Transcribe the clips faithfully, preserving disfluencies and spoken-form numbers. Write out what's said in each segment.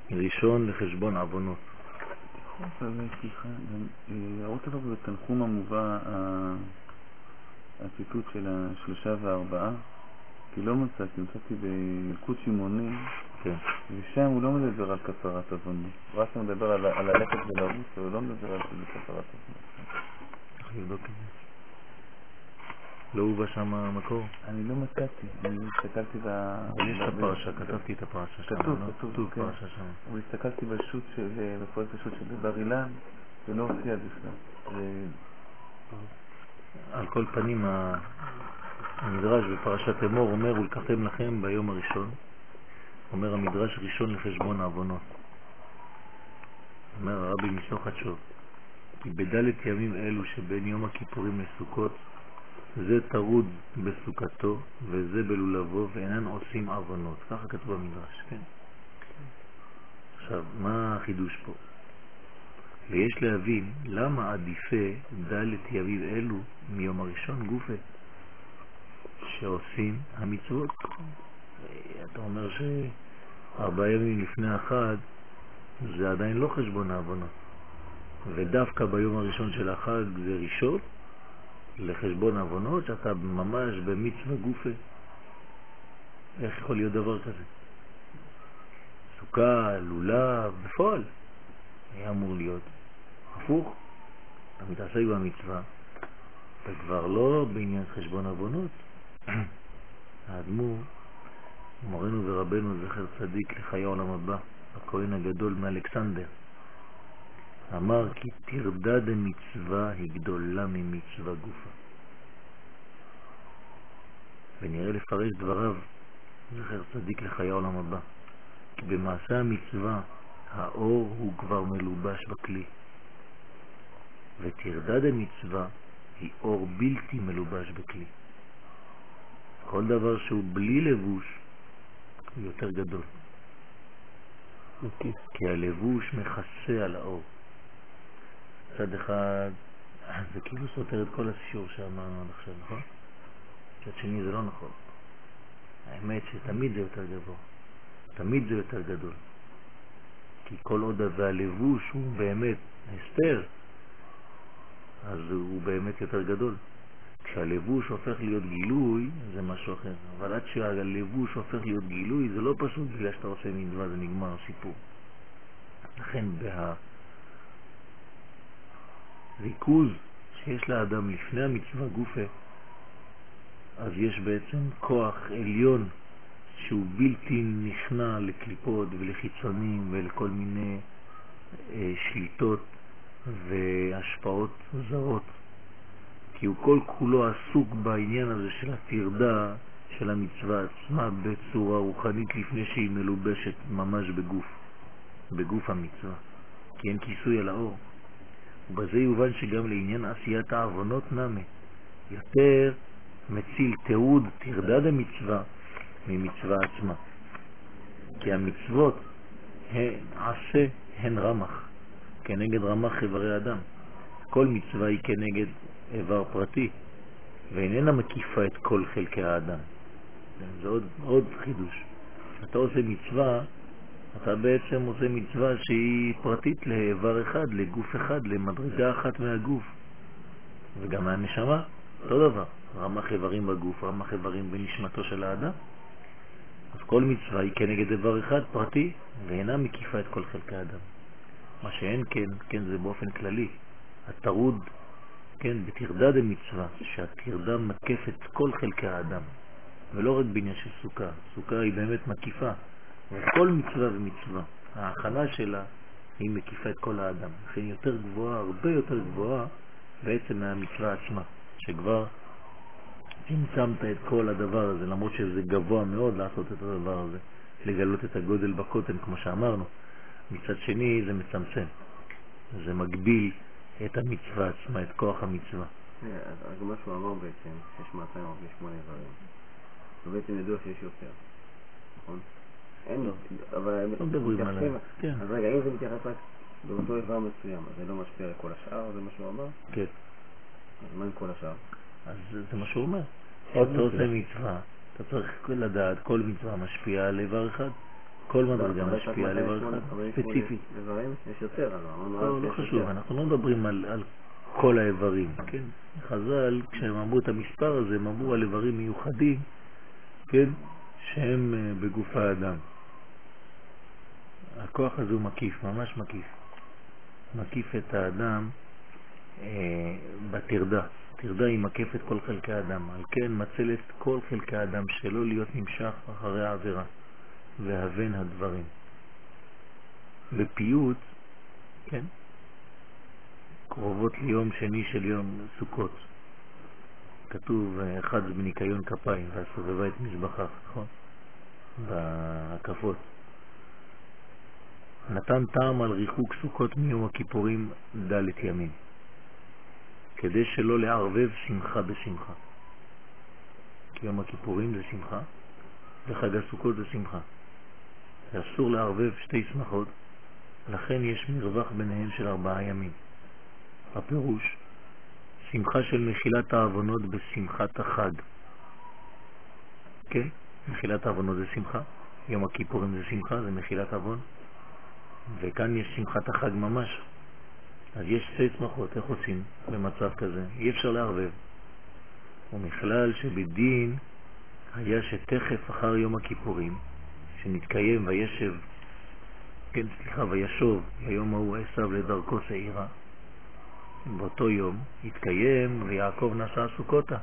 ראשון לחשבון עוונות. סליחה, הראית לו בתנחום המובא הציטוט של השלושה והארבעה, כי לא מצאתי, מצאתי בילקוט שמעוני, ושם הוא לא מדבר על כפרת עוונות. הוא רק מדבר על הלכת ולרוץ, אבל הוא לא מדבר על כפרת עוונות. צריך לבדוק את זה. לא הובא שם המקור? אני לא מצאתי, אני הסתכלתי ב... יש את הפרשה, כתבתי את הפרשה שם. כתוב, כתוב, כן. פרשה שם. אבל הסתכלתי בשו"ת של, בפרויקט השו"ת של בר אילן, ולא הופיע בכלל. על כל פנים, המדרש בפרשת אמור אומר, ולקחתם לכם ביום הראשון, אומר המדרש ראשון לחשבון העוונות. אומר הרבי משלוחת שוב, כי בדלת ימים אלו שבין יום הכיפורים לסוכות, זה תרוד בסוכתו וזה בלולבו ואינן עושים עוונות. ככה כתוב במדרש, כן? עכשיו, מה החידוש פה? ויש להבין למה עדיפה דלת ימים אלו מיום הראשון גופה שעושים המצוות. אתה אומר שארבעה ימים לפני החג זה עדיין לא חשבון העוונות, ודווקא ביום הראשון של החג זה ראשון לחשבון העוונות, שאתה ממש במצווה גופה. איך יכול להיות דבר כזה? סוכה, לולב, בפועל היה אמור להיות הפוך. אתה מתעסק במצווה, אתה כבר לא בעניין חשבון עוונות. האדמו"ר, מורנו ורבנו זכר צדיק לחיי עולם הבא, הכהן הגדול מאלכסנדר, אמר כי תרדה דמצווה היא גדולה ממצווה גופה. ונראה לפרש דבריו זכר צדיק לחיי עולם הבא, כי במעשה המצווה האור הוא כבר מלובש בכלי, ותרדה דמצווה היא אור בלתי מלובש בכלי. כל דבר שהוא בלי לבוש הוא יותר גדול, okay. כי הלבוש מכסה על האור. צד אחד זה כאילו סותר את כל השיעור שאמרנו עד עכשיו, נכון? צד שני זה לא נכון. האמת שתמיד זה יותר גבוה, תמיד זה יותר גדול, כי כל עוד והלבוש הוא באמת הסתר, אז הוא באמת יותר גדול. כשהלבוש הופך להיות גילוי זה משהו אחר, אבל עד שהלבוש הופך להיות גילוי זה לא פשוט בגלל שאתה עושה מצווה, זה נגמר הסיפור. לכן בהריכוז שיש לאדם לפני המצווה גופה, אז יש בעצם כוח עליון שהוא בלתי נכנע לקליפות ולחיצונים ולכל מיני אה, שליטות והשפעות זרות, כי הוא כל כולו עסוק בעניין הזה של התרדה של המצווה עצמה בצורה רוחנית לפני שהיא מלובשת ממש בגוף, בגוף המצווה, כי אין כיסוי על האור. ובזה יובן שגם לעניין עשיית העוונות נמה יותר מציל תיעוד תרדה דמצווה ממצווה עצמה, כי המצוות הן עשה הן רמח, כנגד רמח איברי אדם. כל מצווה היא כנגד איבר פרטי ואיננה מקיפה את כל חלקי האדם. זה עוד, עוד חידוש. אתה עושה מצווה, אתה בעצם עושה מצווה שהיא פרטית לאיבר אחד, לגוף אחד, למדרגה אחת מהגוף, וגם מהנשמה אותו דבר, רמח איברים בגוף, רמח איברים בנשמתו של האדם. אז כל מצווה היא כנגד איבר אחד פרטי ואינה מקיפה את כל חלקי האדם. מה שאין כן, כן זה באופן כללי התרוד, כן, בתרדה דמצווה, שהתרדה מקפת כל חלקי האדם, ולא רק בעניין של סוכה. סוכה היא באמת מקיפה, וכל מצווה ומצווה, ההכנה שלה היא מקיפה את כל האדם. לכן יותר גבוהה, הרבה יותר גבוהה בעצם מהמצווה עצמה, שכבר צמצמת את כל הדבר הזה, למרות שזה גבוה מאוד לעשות את הדבר הזה, לגלות את הגודל בקוטן כמו שאמרנו. מצד שני זה מצמצם, זה מגביל את המצווה עצמה, את כוח המצווה. אז מה שהוא אמר בעצם, שיש מאתיים ארבעים ושמונה איברים, ובעצם ידוע שיש יותר, נכון? אין לו, אבל לא מדברים עליהם. אז רגע, אם זה מתייחס רק באותו איבר מסוים, אז זה לא משפיע על כל השאר, זה מה שהוא אמר? כן. אז מה עם כל השאר? אז זה מה שהוא אומר. אתה עושה מצווה, אתה צריך לדעת, כל מצווה משפיעה על איבר אחד. כל מדרגה משפיעה על איבר אחד, ספציפית. איברים יש יותר, לא, לא חשוב, אנחנו לא מדברים על, על כל האיברים, כן? חז"ל, כשהם אמרו את המספר הזה, הם אמרו על איברים מיוחדים, כן? שהם בגוף האדם. הכוח הזה הוא מקיף, ממש מקיף. מקיף את האדם אה, בתרדה. תרדה היא מקפת כל חלקי האדם. על כן מצלת כל חלקי האדם שלא להיות נמשך אחרי העבירה והבן הדברים. בפיוט, כן? קרובות ליום שני של יום סוכות. כתוב אחד בניקיון כפיים והסובבה את מזבחה, נכון? בהקפות. נתן טעם על ריחוק סוכות מיום הכיפורים דלת ימים, כדי שלא לערבב שמחה בשמחה. כי יום הכיפורים זה שמחה, וחג הסוכות זה שמחה. ואסור לערבב שתי שמחות, לכן יש מרווח ביניהם של ארבעה ימים. הפירוש, שמחה של מחילת העוונות בשמחת החג. כן? מחילת העוונות זה שמחה, יום הכיפורים זה שמחה, זה מחילת עוון. וכאן יש שמחת החג ממש. אז יש שתי שמחות, איך עושים במצב כזה? אי אפשר לערבב. ומכלל שבדין היה שתכף אחר יום הכיפורים, שנתקיים וישב, כן, סליחה, וישוב, ביום ההוא עשיו לדרכו שעירה. באותו יום התקיים ויעקב נסע סוכותה.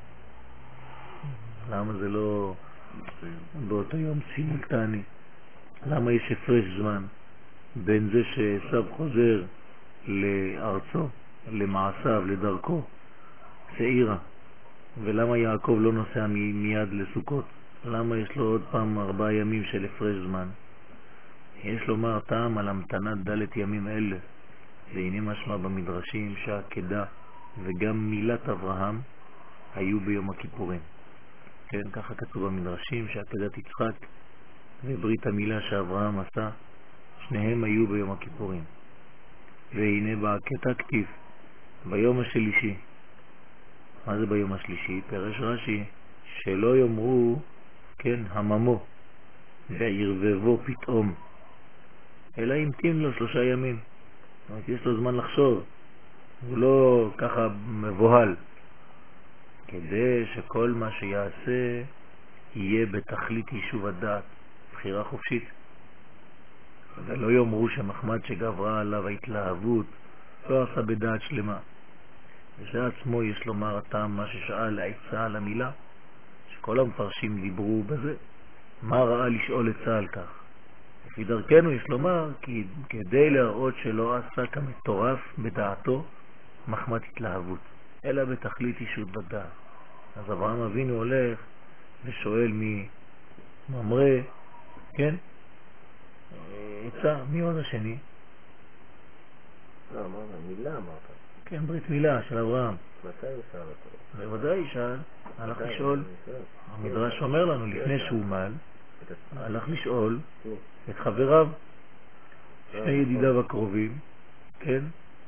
למה זה לא באותו יום סימולטני? למה יש הפרש זמן בין זה שעשיו חוזר לארצו, למעשיו, לדרכו, שעירה, ולמה יעקב לא נוסע מיד לסוכות? למה יש לו עוד פעם ארבעה ימים של הפרש זמן? יש לומר טעם על המתנת דלת ימים אלה. והנה משמע במדרשים שהעקדה וגם מילת אברהם היו ביום הכיפורים. כן, ככה כתוב במדרשים שהעקדת יצחק וברית המילה שאברהם עשה, שניהם היו ביום הכיפורים. והנה בעקדה כתיב ביום השלישי. מה זה ביום השלישי? פרש רש"י, שלא יאמרו, כן, הממו וירבבו פתאום, אלא ימתין לו שלושה ימים. זאת אומרת, יש לו זמן לחשוב, הוא לא ככה מבוהל, כדי שכל מה שיעשה יהיה בתכלית יישוב הדעת, בחירה חופשית. ולא יאמרו שמחמד שגברה עליו ההתלהבות לא עשה בדעת שלמה. וזה עצמו יש לומר הטעם מה ששאל העצה על המילה, שכל המפרשים דיברו בזה, מה ראה לשאול עצה על כך. לפי דרכנו יש לומר כי כדי להראות שלא עשה כמטורף בדעתו מחמת התלהבות, אלא בתכלית אישות בדעת. אז אברהם אבינו הולך ושואל מי ממרא, כן? עצה, מי עוד השני? לא, אמרת, מילה אמרת. כן, ברית מילה של אברהם. מתי הוא שאל אותו? בוודאי שאל, הלך לשאול. המדרש אומר לנו לפני שהוא מל, הלך לשאול את חבריו, שני ידידיו הקרובים, כן?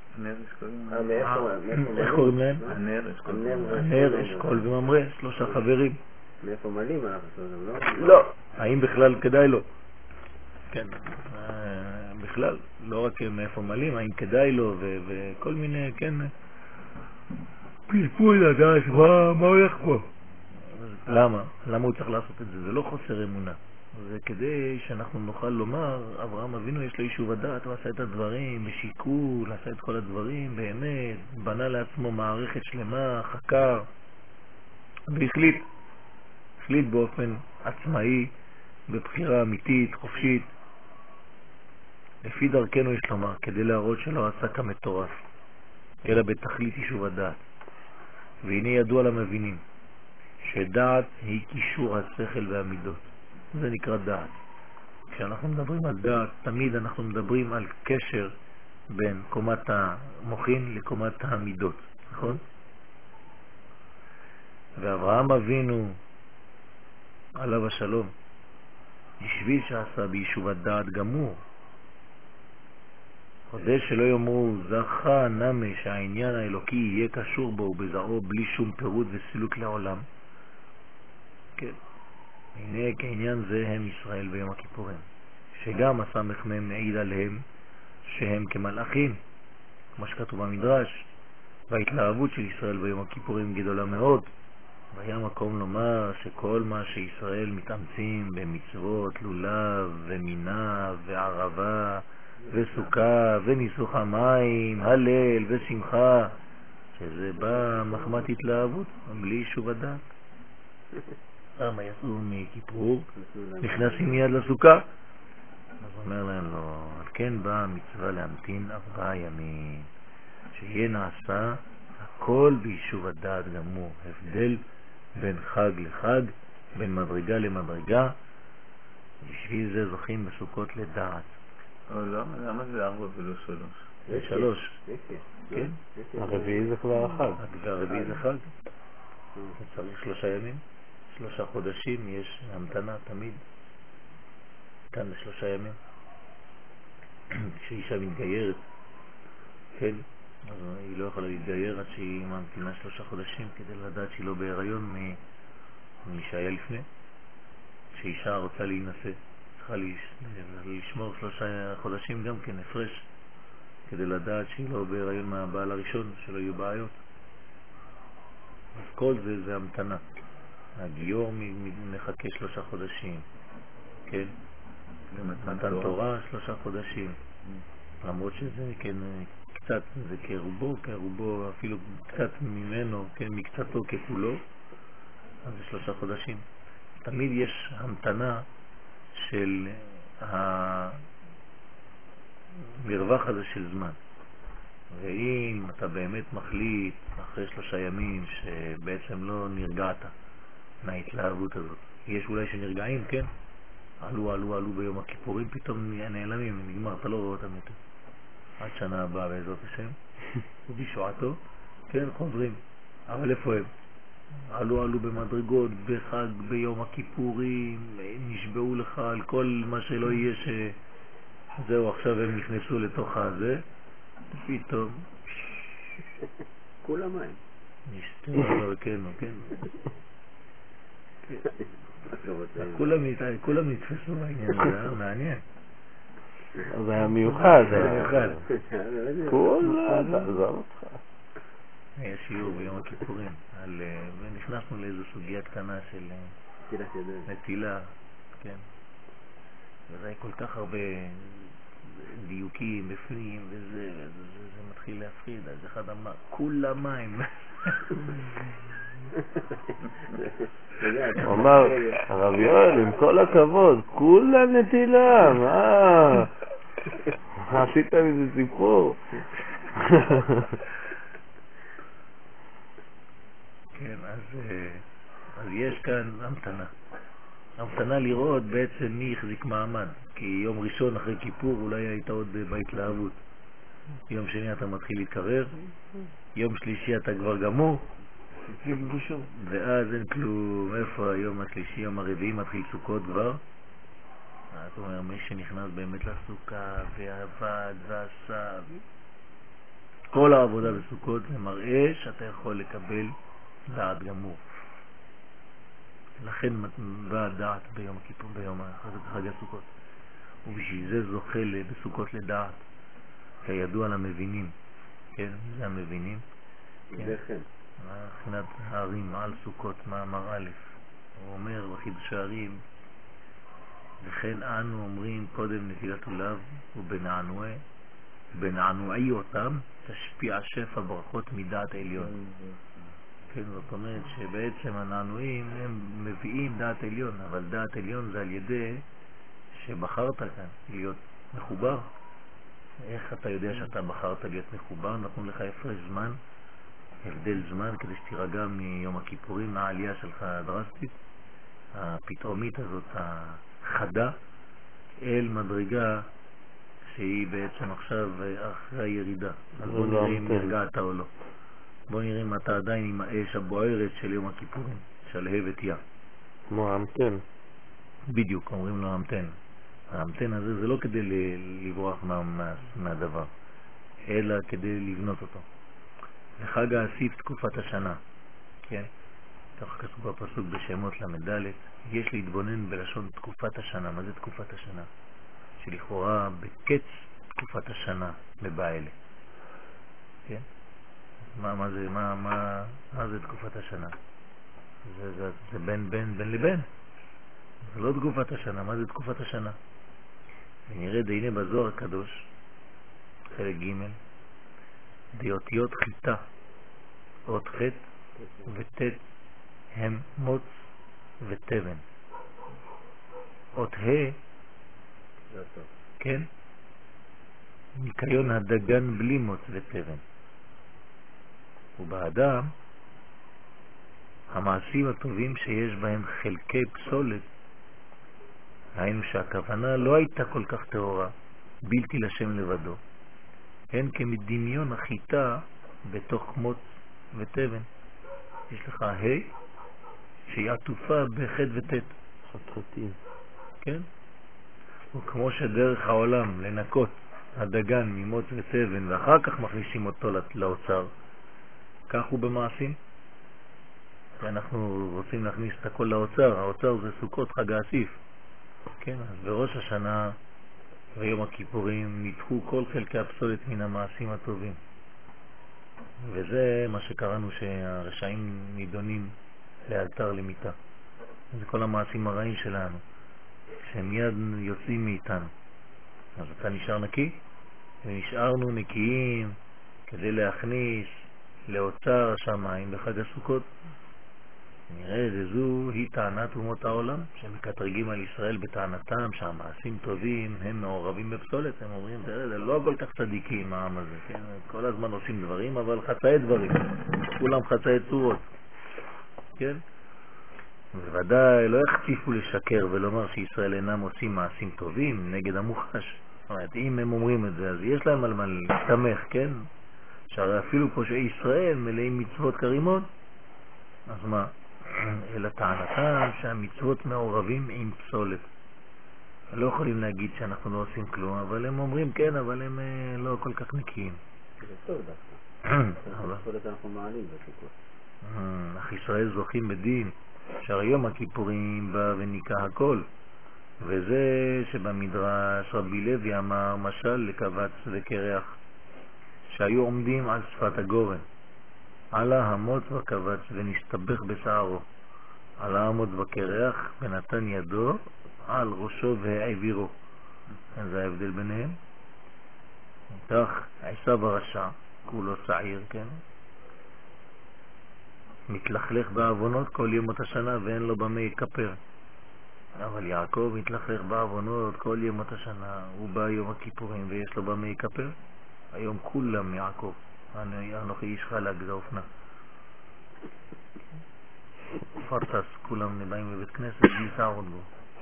איך קוראים להם? הנר, אשכול וממרא, שלושה חברים. מאיפה מלים עליו? לא. האם בכלל כדאי לו? כן, בכלל, לא רק מאיפה מלים, האם כדאי לו וכל מיני, כן, פלפול לדעת, מה הולך פה? למה? למה הוא צריך לעשות את זה? זה לא חוסר אמונה. זה כדי שאנחנו נוכל לומר, אברהם אבינו יש לו יישוב הדעת, הוא עשה את הדברים בשיקול, עשה את כל הדברים באמת, בנה לעצמו מערכת שלמה, חקר, והחליט, החליט באופן עצמאי, בבחירה אמיתית, חופשית. לפי דרכנו יש לומר, כדי להראות שלא עשה כמטורף, אלא בתכלית יישוב הדעת. והנה ידוע למבינים, שדעת היא קישור השכל והמידות. זה נקרא דעת. כשאנחנו מדברים על דעת, תמיד אנחנו מדברים על קשר בין קומת המוחין לקומת המידות, נכון? ואברהם אבינו, עליו השלום, בשביל שעשה ביישוב הדעת גמור, כדי שלא יאמרו זכה נמה שהעניין האלוקי יהיה קשור בו ובזרעו בלי שום פירוט וסילוק לעולם. כן. הנה כעניין זה הם ישראל ביום הכיפורים. שגם הסמך מהם מעיד עליהם שהם כמלאכים, כמו שכתוב במדרש. וההתלהבות של ישראל ביום הכיפורים גדולה מאוד, והיה מקום לומר שכל מה שישראל מתאמצים במצוות לולב ומינה וערבה וסוכה וניסוך המים, הלל ושמחה, שזה בא מחמת התלהבות, בלי שוב הדעת. למה יצאו מכיפור? נכנסים מיד לסוכה. אז אומר להם לו, על כן באה המצווה להמתין ארבעה ימים, שיהיה נעשה הכל ביישוב הדעת גמור, הבדל בין חג לחג, בין מדרגה למדרגה. בשביל זה זוכים בסוכות לדעת. למה זה ארבע ולא שלוש? זה שלוש. כן? הרביעי זה כבר החג. הרביעי זה חג. צריך שלושה ימים, שלושה חודשים, יש המתנה תמיד. כאן לשלושה ימים. כשאישה מתגיירת, כן? אז היא לא יכולה להתגייר עד שהיא ממתינה שלושה חודשים כדי לדעת שהיא לא בהיריון ממי שהיה לפני. כשאישה רוצה להינשא, צריכה לשמור שלושה חודשים גם כן הפרש כדי לדעת שהיא לא בהיריון מהבעל הראשון, שלא יהיו בעיות. אז כל זה זה המתנה. הגיור מחכה שלושה חודשים, כן? מתן תורה שלושה חודשים, למרות שזה כן קצת, זה כרובו, כרובו אפילו קצת ממנו, כן, מקצתו ככולו, אז זה שלושה חודשים. תמיד יש המתנה של המרווח הזה של זמן. ואם אתה באמת מחליט אחרי שלושה ימים שבעצם לא נרגעת מההתלהבות הזאת, יש אולי שנרגעים, כן? עלו, עלו, עלו ביום הכיפורים, פתאום נעלמים, נגמר, אתה לא רואה אותם יותר. עד שנה הבאה בעזרת השם, ובישועתו, כן, חוזרים. אבל איפה הם? עלו, עלו במדרגות, בחג, ביום הכיפורים, נשבעו לך על כל מה שלא יהיה ש... זהו, עכשיו הם נכנסו לתוך הזה, פתאום... כולם מים. נשתו, כן, כן. כולם נתפסו בעניין, זה מעניין. זה היה מיוחד. זה היה מיוחד. כולם, עזוב אותך. היה שיעור ביום הכיפורים, ונכנסנו לאיזו סוגיה קטנה של נטילה, כן. וזה היה כל כך הרבה דיוקים בפנים, וזה מתחיל להפחיד. אז אחד אמר, כולם מים. הוא אמר, הרב יואל, עם כל הכבוד, כולה נטילה, מה? עשית מזה סיפור? כן, אז, אז יש כאן המתנה. המתנה לראות בעצם מי יחזיק מעמד, כי יום ראשון אחרי כיפור אולי היית עוד בהתלהבות. יום שני אתה מתחיל להתקרר, יום שלישי אתה כבר גמור, ואז אין כלום. איפה היום השלישי, יום הרביעי מתחיל סוכות כבר. זאת אומרת, מי שנכנס באמת לסוכה ועבד ועשה כל העבודה בסוכות, זה מראה שאתה יכול לקבל דעת גמור. לכן בא דעת ביום הכיפור, ביום חג הסוכות, ובשביל זה זוכה בסוכות לדעת, כידוע למבינים. כן, זה המבינים. כן. מבחינת הערים על סוכות, מאמר א', הוא אומר בחידוש הערים, וכן אנו אומרים קודם נטילת לולב, ובנענועי בנענועי אותם תשפיע שפע ברכות מדעת עליון. כן, זאת אומרת שבעצם הנענועים הם מביאים דעת עליון, אבל דעת עליון זה על ידי שבחרת כאן להיות מחובר. איך אתה יודע שאתה בחרת להיות מחובר? נתנו לך הפרש זמן, הבדל זמן, כדי שתירגע מיום הכיפורים, העלייה שלך הדרסטית, הפתאומית הזאת, החדה, אל מדרגה שהיא בעצם עכשיו אחרי הירידה. אז בוא נראה אם נרגעת או לא. בוא נראה אם אתה עדיין עם האש הבוערת של יום הכיפורים, שלהב את יא. כמו המתן. בדיוק, אומרים לו המתן. המתן הזה זה לא כדי לברוח מה, מה, מהדבר, אלא כדי לבנות אותו. לחג האסיף תקופת השנה, כן? כך כתוב בפסוק בשמות למדלת, יש להתבונן בלשון תקופת השנה. מה זה תקופת השנה? שלכאורה בקץ תקופת השנה בבעלה. כן? מה, מה זה, מה, מה, מה זה תקופת השנה? זה, זה, זה בין, בין, בין לבין. זה לא תקופת השנה. מה זה תקופת השנה? ונראה דהנה בזוהר הקדוש, חלק ג' דיותיות חיטה, אות ח' ות' הם מוץ ותבן. אות ה' כן? ניקיון הדגן בלי מוץ ותבן. ובאדם המעשים הטובים שיש בהם חלקי פסולת, היינו שהכוונה לא הייתה כל כך טהורה, בלתי לשם לבדו, הן כמדמיון החיטה בתוך מוץ ותבן. יש לך ה' שהיא עטופה בח' ות' חתחתים. כן? וכמו שדרך העולם לנקות הדגן ממוץ ותבן ואחר כך מכניסים אותו לאוצר, כך הוא במעשים. אנחנו רוצים להכניס את הכל לאוצר. האוצר זה סוכות, חג האסיף. כן, אז בראש השנה ויום הכיפורים ניתחו כל חלקי הפסולת מן המעשים הטובים. וזה מה שקראנו שהרשעים נידונים לאלתר למיטה. זה כל המעשים הרעים שלנו, שהם מיד יוצאים מאיתנו. אז אתה נשאר נקי, ונשארנו נקיים כדי להכניס לאוצר השמיים בחג הסוכות. נראה זו היא טענת אומות העולם שמקטרגים על ישראל בטענתם שהמעשים טובים הם מעורבים בפסולת. הם אומרים זה לא כל כך צדיקים העם הזה, כן? כל הזמן עושים דברים אבל חצאי דברים, כולם חצאי צורות, כן? בוודאי לא יחציפו לשקר ולומר שישראל אינם עושים מעשים טובים נגד המוחש. זאת אומרת, אם הם אומרים את זה אז יש להם על מה להסתמך, כן? שהרי אפילו פה שישראל מלאים מצוות כרימות, אז מה? אלא טענתם שהמצוות מעורבים עם פסולת. לא יכולים להגיד שאנחנו לא עושים כלום, אבל הם אומרים כן, אבל הם לא כל כך נקיים. זה טוב דווקא. פסולת אנחנו מעלים בסוכות. אך ישראל זוכים בדין, שהרי יום הכיפורים בא וניקה הכל. וזה שבמדרש רבי לוי אמר משל לקבץ וקרח, שהיו עומדים על שפת הגורן. עלה המוץ בקבץ ונסתבך בשערו, עלה המוץ בקרח ונתן ידו על ראשו והעבירו. זה ההבדל ביניהם. כך עשיו הרשע, כולו צעיר, כן? מתלכלך בעוונות כל ימות השנה ואין לו במה יכפר. אבל יעקב מתלכלך בעוונות כל ימות השנה, הוא בא יום הכיפורים ויש לו במה יכפר. היום כולם יעקב, אנוכי איש חלק, זה אופנה. פרטס, כולם נבאים בבית כנסת, בלי שערות בו.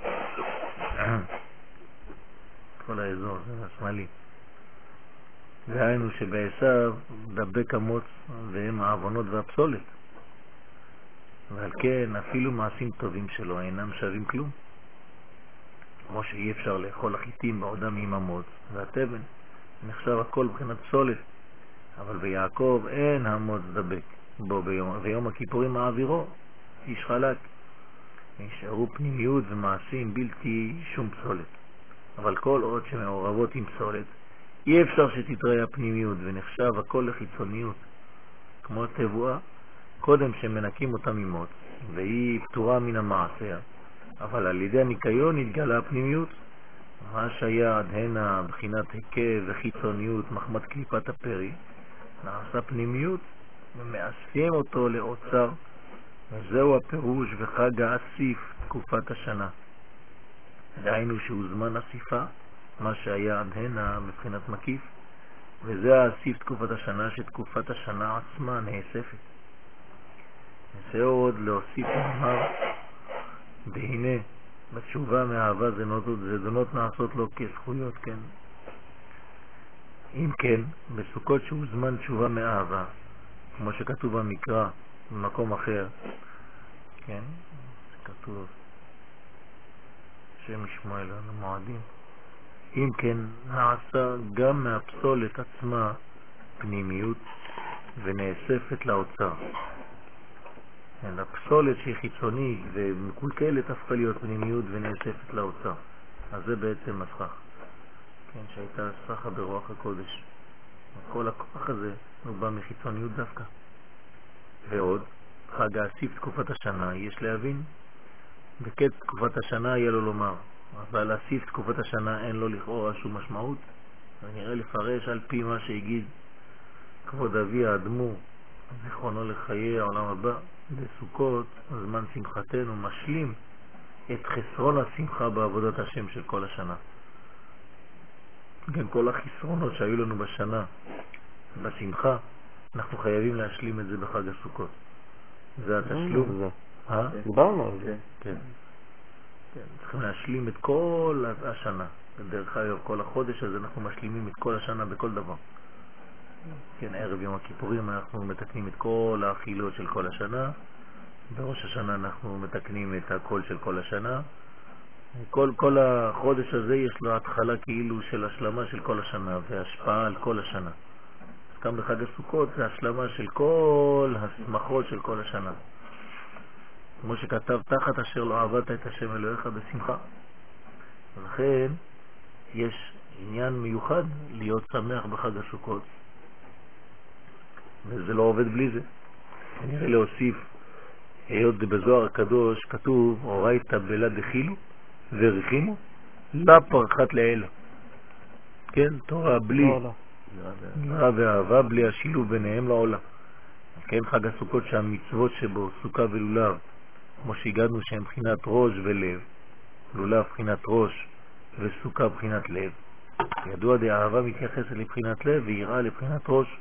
כל האזור, זה השמאלי. והיינו שבעשיו דבק המוץ והם העוונות והפסולת. ועל כן אפילו מעשים טובים שלו אינם שווים כלום. כמו שאי אפשר לאכול החיטים בעודם עם המוץ והטבן. נחשב הכל מבחינת פסולת. אבל ביעקב אין המוץ דבק בו ביום, ויום הכיפורים מעבירו, איש חלק. נשארו פנימיות ומעשים בלתי שום פסולת. אבל כל עוד שמעורבות עם פסולת, אי אפשר שתתראה הפנימיות ונחשב הכל לחיצוניות. כמו תבואה, קודם שמנקים אותה ממוץ, והיא פטורה מן המעשה. אבל על ידי הניקיון התגלה הפנימיות. מה שהיה עד הנה בחינת היקב וחיצוניות מחמת קליפת הפרי, נעשה פנימיות ומאספים אותו לאוצר, וזהו הפירוש וחג האסיף תקופת השנה. דהיינו שהוא זמן אסיפה, מה שהיה עד הנה בבחינת מקיף, וזה האסיף תקופת השנה שתקופת השנה עצמה נאספת. וזהו עוד להוסיף ואמר, והנה בתשובה מאהבה זדונות נעשות לו כזכויות, כן? אם כן, בסוכות שהוא זמן תשובה מאהבה, כמו שכתוב במקרא במקום אחר, כן? כתוב שם שמואל על המועדים. אם כן, נעשה גם מהפסולת עצמה פנימיות ונאספת לאוצר. הפסולת שהיא חיצונית ומקולקלת הפכה להיות פנימיות ונאספת לאוצר. אז זה בעצם הסכך. כן, שהייתה סחה ברוח הקודש. כל הכוח הזה הוא בא מחיצוניות דווקא. ועוד, חג האסיף תקופת השנה, יש להבין, בקץ תקופת השנה יהיה לו לומר, אבל אסיף תקופת השנה אין לו לכאורה שום משמעות. ונראה לפרש על פי מה שהגיד כבוד אבי האדמו"ר, זיכרונו לחיי העולם הבא, בסוכות, זמן שמחתנו, משלים את חסרון השמחה בעבודת השם של כל השנה. גם כל החסרונות שהיו לנו בשנה, בשמחה, אנחנו חייבים להשלים את זה בחג הסוכות. זה התשלום. אה? דיברנו על זה. כן. צריכים להשלים את כל השנה. בדרך אגב, כל החודש הזה אנחנו משלימים את כל השנה בכל דבר. כן, ערב יום הכיפורים אנחנו מתקנים את כל האכילות של כל השנה. בראש השנה אנחנו מתקנים את הכל של כל השנה. כל, כל החודש הזה יש לו התחלה כאילו של השלמה של כל השנה והשפעה על כל השנה. אז גם בחג הסוכות זה השלמה של כל השמחות של כל השנה. כמו שכתב, תחת אשר לא עבדת את השם אלוהיך בשמחה. ולכן יש עניין מיוחד להיות שמח בחג הסוכות. וזה לא עובד בלי זה. אני נראה להוסיף, היות בזוהר הקדוש כתוב, אורייתא בלה דחילו ורחימו, לה פרחת לאלה. כן, תורה בלי נראה ואהבה, בלי השילוב ביניהם לעולה. כן, חג הסוכות שהמצוות שבו, סוכה ולולב, כמו שהגענו שהם בחינת ראש ולב, לולב בחינת ראש וסוכה בחינת לב. ידוע די אהבה מתייחסת לבחינת לב ויראה לבחינת ראש,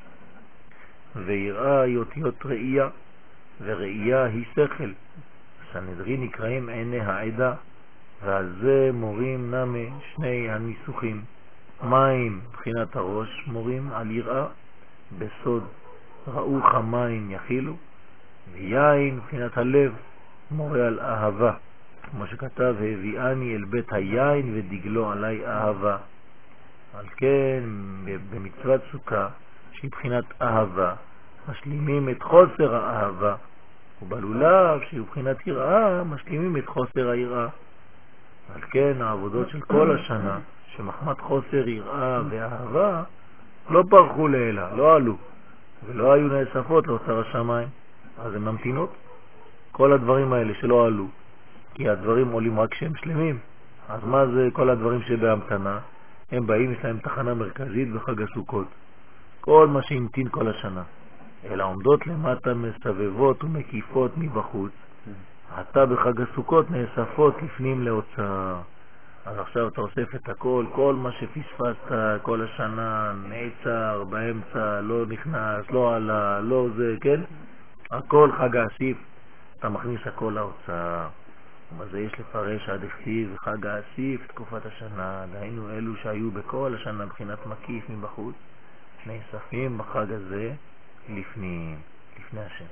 ויראה היא אותיות ראייה, וראייה היא שכל. סנהדרין נקראים עיני העדה, ועל זה מורים נמי שני הניסוחים. מים בחינת הראש מורים על יראה, בסוד ראו חמיים יחילו, ויין בחינת הלב מורה על אהבה, כמו שכתב, הביאני אל בית היין ודגלו עלי אהבה. על כן במצוות סוכה שהיא בחינת אהבה משלימים את חוסר האהבה, ובלולב שהיא בחינת יראה משלימים את חוסר היראה. על כן העבודות של כל השנה שמחמת חוסר יראה ואהבה לא פרחו לאלה, לא עלו ולא היו נאספות לאוצר השמיים, אז הן ממתינות. כל הדברים האלה שלא עלו, כי הדברים עולים רק כשהם שלמים, אז מה זה כל הדברים שבהמתנה? הם באים, יש להם תחנה מרכזית בחג הסוכות. כל מה שהמתין כל השנה, אלא עומדות למטה מסבבות ומקיפות מבחוץ, אתה בחג הסוכות נאספות לפנים לאוצר. אז עכשיו אתה אוסף את הכל, כל מה שפספסת כל השנה נעצר באמצע, לא נכנס, לא עלה, לא זה, כן? הכל חג האסיף, אתה מכניס הכל לאוצר. ובזה יש לפרש עד הכתיב חג האסיף תקופת השנה, דהיינו אלו שהיו בכל השנה מבחינת מקיף מבחוץ, נאספים בחג הזה לפנים, לפני השם.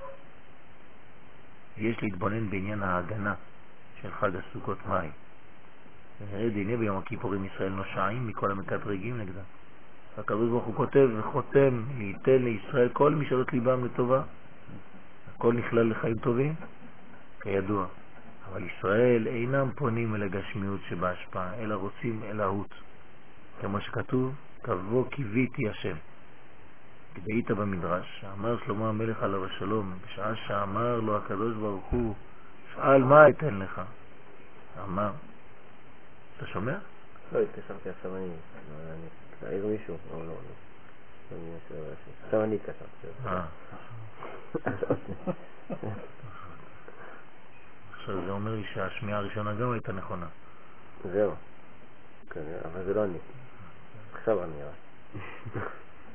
יש להתבונן בעניין ההגנה של חג הסוכות מהי. ונראה דיני ביום הכיפורים ישראל נושעים מכל המקטרגים נגדם. הקדוש ברוך הוא כותב וחותם ליתן לישראל כל משאלות ליבם לטובה. הכל נכלל לחיים טובים, כידוע. אבל ישראל אינם פונים אל הגשמיות שבהשפעה, אלא רוצים אל ההות. כמו שכתוב, כבוא קיוויתי השם. כדאית במדרש, אמר שלמה המלך עליו השלום, בשעה שאמר לו הקדוש ברוך הוא, שאל מה אתן לך? אמר, אתה שומע? לא, התקשרתי עכשיו אני, להעיר מישהו, לא, לא, לא. עכשיו אני התקשרתי. אה. עכשיו זה אומר לי שהשמיעה הראשונה גם הייתה נכונה. זהו. אבל זה לא אני. עכשיו אני רואה.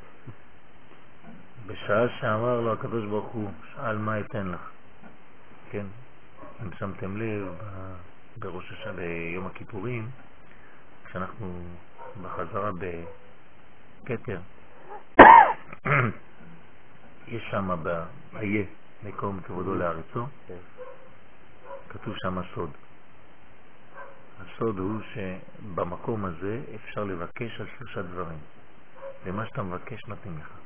בשעה שאמר לו הקדוש ברוך הוא, שאל מה אתן לך? כן, אם שמתם לב, בראש השנה, ביום הכיפורים, כשאנחנו בחזרה בכתר, יש שם באיה, מקום כבודו לארצו, כתוב שם סוד. הסוד הוא שבמקום הזה אפשר לבקש על שלושה דברים. ומה שאתה מבקש נותנים לך.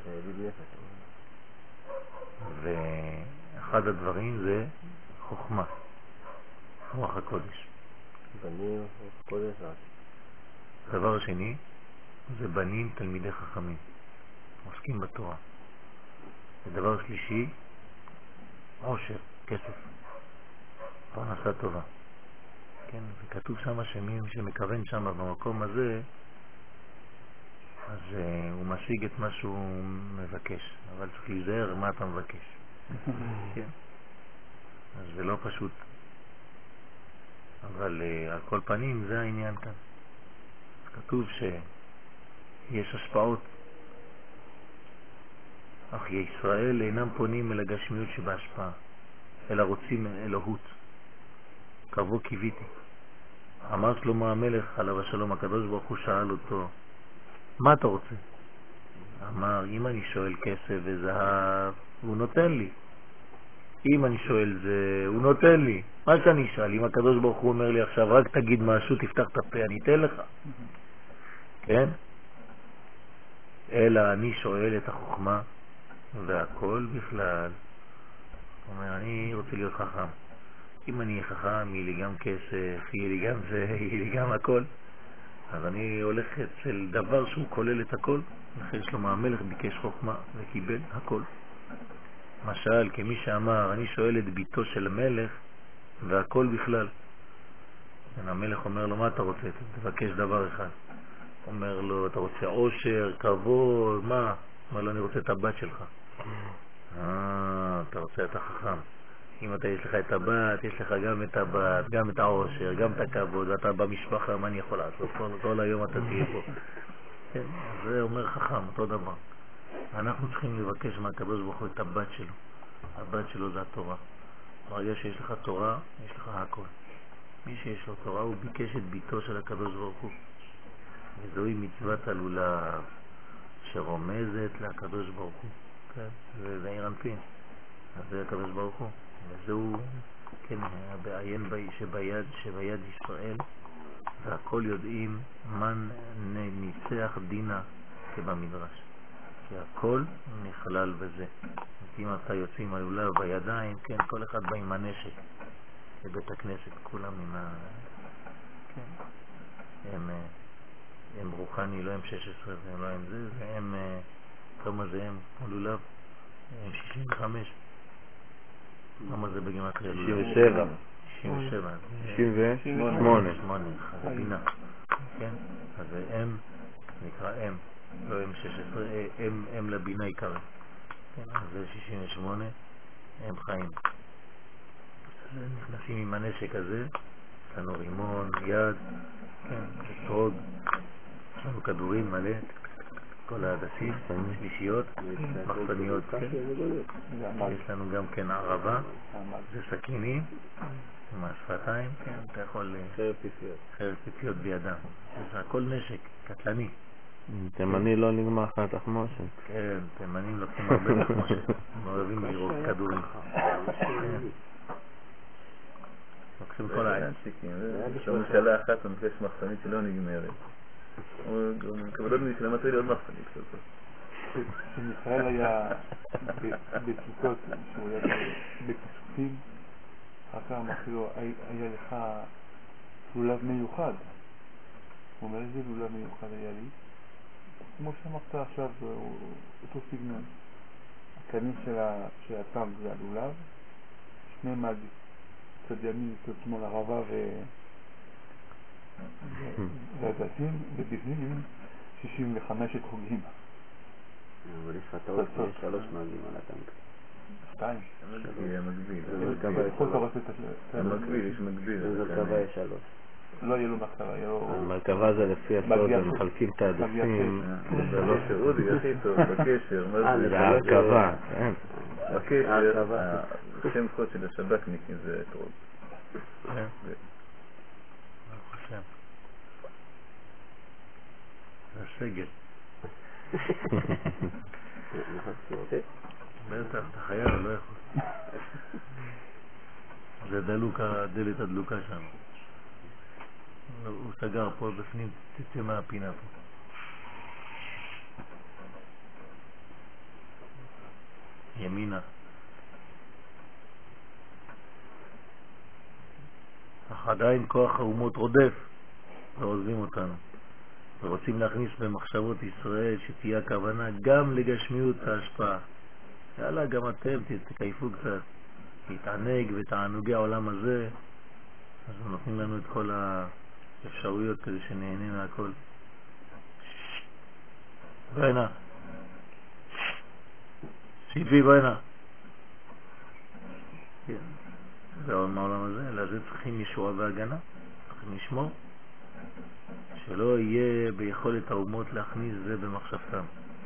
ואחד הדברים זה חוכמה, רוח הקודש. בנים, רוח הקודש. דבר שני, זה בנים תלמידי חכמים, עוסקים בתורה. ודבר שלישי, עושר, כסף, פרנסה טובה. כן, וכתוב שם שמי שמכוון שם במקום הזה, אז uh, הוא משיג את מה שהוא מבקש, אבל צריך להיזהר מה אתה מבקש. כן. אז זה לא פשוט. אבל uh, על כל פנים זה העניין כאן. כתוב שיש השפעות, אך ישראל אינם פונים אל הגשמיות שבהשפעה, אלא רוצים אלוהות. קרבו קיוויתי. אמר שלמה המלך עליו השלום, הקדוש ברוך הוא שאל אותו, מה אתה רוצה? אמר, אם אני שואל כסף וזהב, הוא נותן לי. אם אני שואל זה, הוא נותן לי. מה שאני אשאל? אם הקדוש ברוך הוא אומר לי עכשיו, רק תגיד משהו, תפתח את הפה, אני אתן לך. כן? אלא אני שואל את החוכמה והכל בכלל. הוא אומר, אני רוצה להיות חכם. אם אני אהיה חכם, יהיה לי גם כסף, יהיה לי גם זה, יהיה לי גם הכל. אז אני הולך אצל דבר שהוא כולל את הכל. לכן שלמה המלך ביקש חוכמה וקיבל הכל. משל, כמי שאמר, אני שואל את ביתו של המלך והכל בכלל. המלך אומר לו, מה אתה רוצה? תבקש דבר אחד. אומר לו, אתה רוצה עושר, כבוד, מה? אומר לו, אני רוצה את הבת שלך. אה, אתה רוצה את החכם. אם אתה יש לך את הבת, יש לך גם את הבת, גם את העושר, גם את הכבוד, ואתה במשפחה, מה אני יכול לעשות? כל, כל היום אתה תהיה פה. כן, אז זה אומר חכם, אותו דבר. אנחנו צריכים לבקש מהקדוש ברוך הוא את הבת שלו. הבת שלו זה התורה. ברגע שיש לך תורה, יש לך הכל. מי שיש לו תורה, הוא ביקש את ביתו של הקדוש ברוך הוא. וזוהי מצוות הלולב שרומזת לקדוש ברוך הוא. כן, זה, זה עירנפין. אז זה הקדוש ברוך הוא. וזהו, כן, בעיין שביד, שביד ישראל, והכל יודעים מן ניצח דינה כבמדרש. כי הכל נכלל בזה. אם אתה יוצא עם הלולב בידיים, כן, כל אחד בא עם הנשק לבית הכנסת, כולם עם ה... כן. הם, הם רוחני, לא הם שש עשרה, הם לא הם זה, והם, כמה זה הם, הלולב, הם שישים וחמש. כמה זה בגימטריה? שישים ושבע. שישים ושבע. שישים ושמונה. שמונה, בינה. כן? אז הם, נקרא הם, לא הם שש עשרה, הם, הם לבינה עיקרי. כן, אז זה שישים ושמונה, הם חיים. אז נכנסים עם הנשק הזה, יש לנו רימון, יד, כן, אתרוג, יש לנו כדורים מלא, כל ההדסים, שלישיות, מחסניות, כן. יש לנו גם כן ערבה, זה סכינים, עם השפתיים, כן, אתה יכול... חרב פיפיות. חרב פיפיות בידם. זה הכל נשק, קטלני. תימני לא נגמר לך תחמושת. כן, תימנים לוקחים הרבה תחמושת. הם אוהבים לראות כדורים. לוקחים כל העין. בממשלה אחת הוא מבקש מחסנית שלא נגמרת. הוא כבודות משלמתי לי עוד מחסנית כזאת. כשמיכאל היה בטיסות, שהוא היה בכיסופים, אחר כך אמרתי לו, היה לך לולב מיוחד. הוא אומר, איזה לולב מיוחד היה לי? כמו שאמרת עכשיו, אותו סגנון. הקנים של הטם זה הלולב, שני מד, צד ימין, צד שמאל, ערבה והדסים, ובפנים שישים וחמש חוגים. אבל יש לך טעות, יש שלוש מעגים על הטנק. שתיים. זה מקביל. זה מקביל, יש מקביל. במרכבה יש שלוש. לא יהיה לו מחקרה, יהיה לו... המרכבה זה לפי הסוד, הם מחלקים את העדפים. זה לא שאודי, הכי טוב, בקשר. זה ההרכבה, כן. בקשר, השם קוד של השב"כניקים זה קרוב. כן. חושב. זה הסגל. בטח, אתה חייב, לא יכול. זה דלוק, הדלת הדלוקה שם. הוא סגר פה בפנים, תצא מהפינה פה. ימינה. אך עדיין כוח האומות רודף ועוזבים אותנו. ורוצים להכניס במחשבות ישראל שתהיה הכוונה גם לגשמיות ההשפעה. יאללה, גם אתם תקייפו קצת, תתענג ותענוגי העולם הזה, אז נותנים לנו את כל האפשרויות כדי שנהנה מהכל. בואי נא. שיפי, בואי נא. זהו מהעולם הזה, לזה צריכים ישועה והגנה, צריכים לשמור, שלא יהיה ביכולת האומות להכניס זה במחשבתם.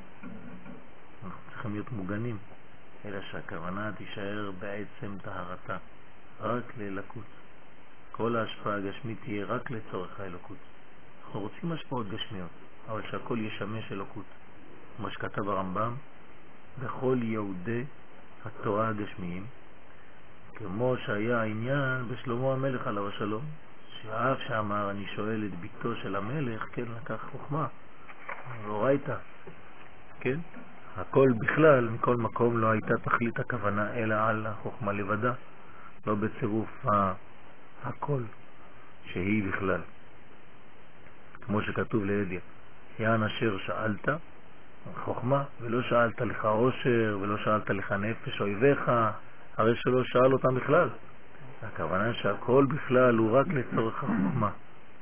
אנחנו צריכים להיות מוגנים, אלא שהכוונה תישאר בעצם טהרתה, רק ללקות. כל ההשפעה הגשמית תהיה רק לצורך האלוקות. אנחנו רוצים השפעות גשמיות, אבל שהכל ישמש אלוקות. כמו שכתב הרמב"ם, בכל יהודי התורה הגשמיים, כמו שהיה העניין בשלמה המלך עליו השלום, שאף שאמר אני שואל את ביתו של המלך, כן, לקח חוכמה, לא ראית, כן? הכל בכלל, מכל מקום לא הייתה תכלית הכוונה, אלא על החוכמה לבדה, לא בצירוף הכל שהיא בכלל. כמו שכתוב לידיה, יען אשר שאלת חוכמה, ולא שאלת לך עושר, ולא שאלת לך נפש אויביך, הרי שלא שאל אותם בכלל. הכוונה שהכל בכלל הוא רק לצורך החוכמה.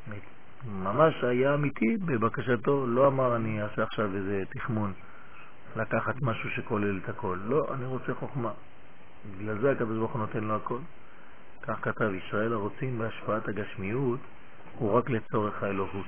ממש היה אמיתי בבקשתו, לא אמר אני אעשה עכשיו איזה תכמון, לקחת משהו שכולל את הכל. לא, אני רוצה חוכמה. בגלל זה הקדוש ברוך הוא נותן לו הכל. כך כתב, ישראל הרוצים בהשפעת הגשמיות הוא רק לצורך האלוהות.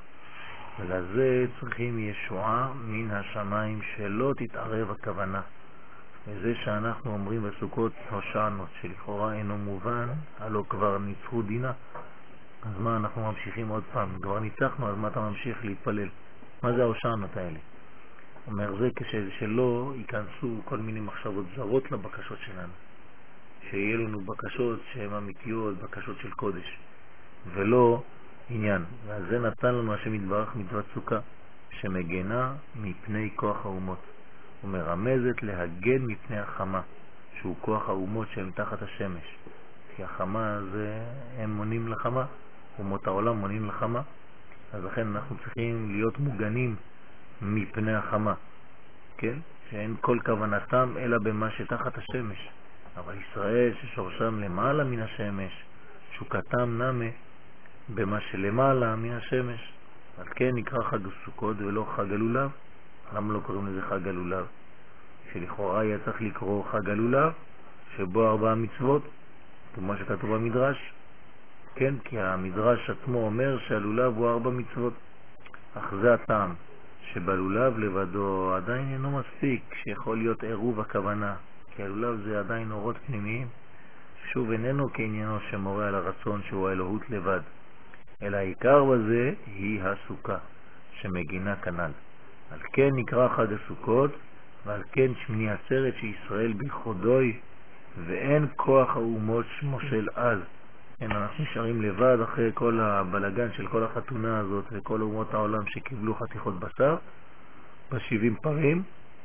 ולזה צריכים ישועה מן השמיים שלא תתערב הכוונה. וזה שאנחנו אומרים בסוכות הושענו, שלכאורה אינו מובן, הלא כבר ניצחו דינה. אז מה אנחנו ממשיכים עוד פעם? כבר ניצחנו, אז מה אתה ממשיך להתפלל? מה זה ההושענות האלה? אומר זה כשלא ייכנסו כל מיני מחשבות זרות לבקשות שלנו. שיהיה לנו בקשות שהן אמיתיות, בקשות של קודש, ולא עניין. ועל זה נתן לנו השם יתברך מצוות סוכה, שמגנה מפני כוח האומות. ומרמזת להגן מפני החמה, שהוא כוח האומות שהם תחת השמש. כי החמה זה, הם מונים לחמה, אומות העולם מונים לחמה, אז לכן אנחנו צריכים להיות מוגנים מפני החמה, כן? שאין כל כוונתם אלא במה שתחת השמש. אבל ישראל ששורשם למעלה מן השמש, שוקתם נמה במה שלמעלה מן השמש. אז כן נקרא חג הסוכות ולא חג הלולב. למה לא קוראים לזה חג הלולב? שלכאורה היה צריך לקרוא חג הלולב, שבו ארבע מצוות, כמו שכתוב במדרש. כן, כי המדרש עצמו אומר שהלולב הוא ארבע מצוות. אך זה הטעם, שבלולב לבדו עדיין אינו מספיק, שיכול להיות עירוב הכוונה. כי הלולב זה עדיין אורות פנימיים, שוב איננו כעניינו שמורה על הרצון שהוא האלוהות לבד. אלא העיקר בזה היא הסוכה, שמגינה כנל. על כן נקרא חג הסוכות, ועל כן שמיני עצרת שישראל ביחודוי, ואין כוח האומות מושל אז. אין, אנחנו נשארים לבד אחרי כל הבלגן של כל החתונה הזאת, וכל אומות העולם שקיבלו חתיכות בשר, בשבעים פרים,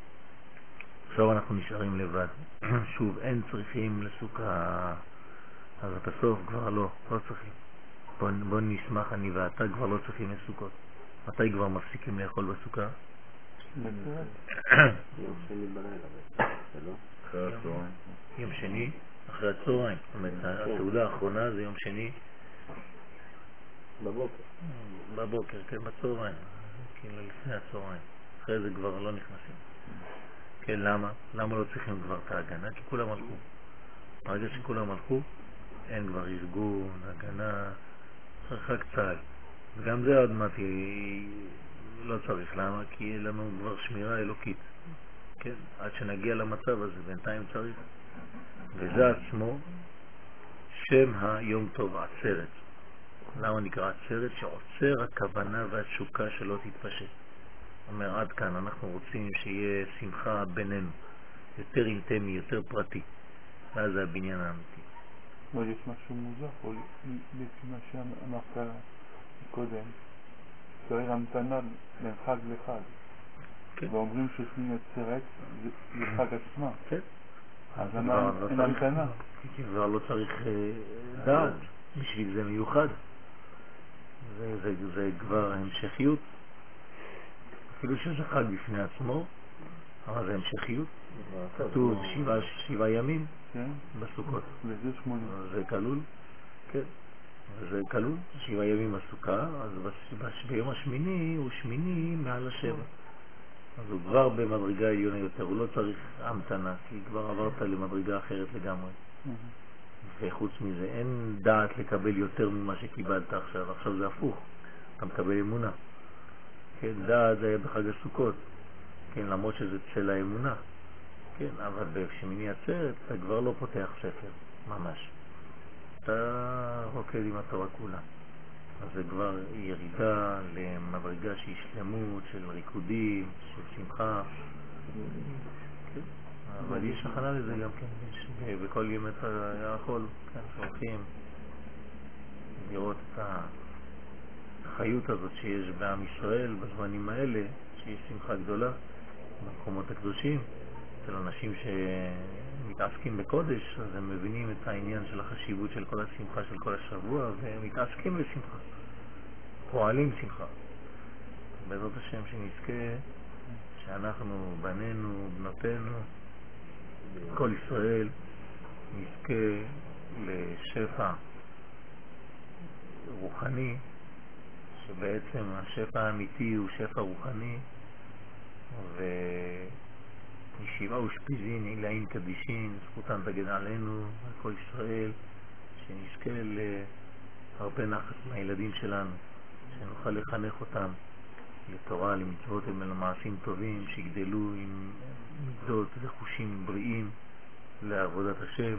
עכשיו אנחנו נשארים לבד. שוב, אין צריכים לסוכה, אז בסוף כבר לא, לא צריכים. בוא, בוא נשמח, אני ואתה כבר לא צריכים לסוכות. מתי כבר מפסיקים לאכול בסוכה? יום שני בלילה, זה לא? אחרי הצהריים. יום שני, אחרי הצהריים. זאת אומרת, הסעודה האחרונה זה יום שני. בבוקר. בבוקר, כן, בצהריים. כאילו לפני הצהריים. אחרי זה כבר לא נכנסים. כן, למה? למה לא צריכים כבר את ההגנה? כי כולם הלכו. ברגע שכולם הלכו, אין כבר ארגון, הגנה, צריך רק צהל. וגם זה עוד מעט לא צריך. למה? כי יהיה לנו כבר שמירה אלוקית. כן? עד שנגיע למצב הזה, בינתיים צריך. וזה עצמו שם היום טוב, עצרת. למה נקרא עצרת? שעוצר הכוונה והתשוקה שלא תתפשט. אומר, עד כאן אנחנו רוצים שיהיה שמחה בינינו, יותר אינטמי, יותר פרטי. ואז זה הבניין האמיתי. אבל יש משהו מוזר פה, לפי מה שאמרת קודם, צריך המתנה בין חג לחג. כן. ואומרים ששמיני עצרת זה חג עצמה. כן. אז אין המתנה. כי כבר לא צריך דעת, בשביל זה מיוחד. זה, זה, זה כבר המשכיות, אפילו שזה חג בפני עצמו, אבל זה המשכיות. כתוב שבעה, שבעה ימים בסוכות. וזה שמונה. זה כלול, כן. זה כלול, שבעה ימים בסוכה, אז ביום השמיני הוא שמיני מעל השבע. אז הוא כבר במדרגה עליונה יותר, הוא לא צריך המתנה, כי כבר עברת למדרגה אחרת לגמרי. וחוץ מזה, אין דעת לקבל יותר ממה שקיבלת עכשיו. עכשיו זה הפוך, אתה מקבל אמונה. כן, דעת זה היה בחג הסוכות, כן, למרות שזה צל האמונה. כן, אבל בשמיני עצרת אתה כבר לא פותח ספר, ממש. אתה רוקד עם התורה כולה. אז זה כבר ירידה למדרגה של שלמות, של ריקודים, של שמחה. כן. אבל יש הכנה לזה גם כן, יש בכל יום את הירחול, כן, שהולכים לראות את החיות הזאת שיש בעם ישראל בזמנים האלה, שיש שמחה גדולה במקומות הקדושים, אצל אנשים שמתעסקים בקודש, אז הם מבינים את העניין של החשיבות של כל השמחה של כל השבוע, והם מתעסקים בשמחה, פועלים שמחה. בעזרת השם שנזכה שאנחנו, בנינו, בנותינו, כל ישראל, נזכה לשפע רוחני, שבעצם השפע האמיתי הוא שפע רוחני, וישיבה ושפיזין, עילאים קדישין, זכותם תגן עלינו, על כל ישראל, שנזכה להרבה נחת מהילדים שלנו, שנוכל לחנך אותם לתורה, למצוות ולמעשים טובים, שיגדלו עם מידות וחושים בריאים לעבודת השם,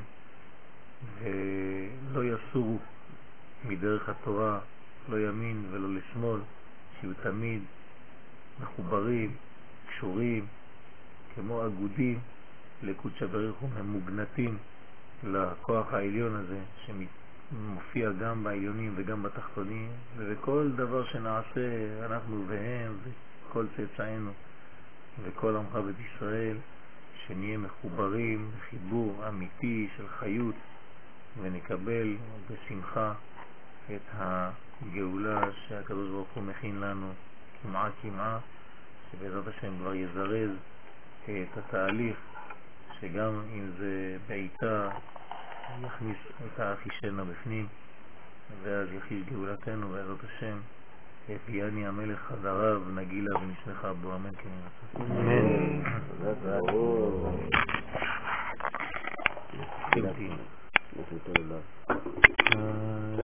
ולא יסורו מדרך התורה, לא ימין ולא לשמאל, שיהיו תמיד מחוברים, קשורים, כמו אגודים לקודש בריך הוא, ממוגנטים לכוח העליון הזה שמופיע גם בעליונים וגם בתחתונים, ובכל דבר שנעשה אנחנו והם וכל צאצאינו וכל עמך בית ישראל, שנהיה מחוברים בחיבור אמיתי של חיות, ונקבל בשמחה את הגאולה שהקדוש ברוך הוא מכין לנו כמעה כמעה, שבעזרת השם כבר יזרז את התהליך, שגם אם זה בעיטה יכניס את האחישנה בפנים, ואז יחיש גאולתנו בעזרת השם. הביאני המלך חזריו, נגילה ונשמחה בו, אמן כן ירצה. אמן. תודה רבה. תודה. תודה רבה.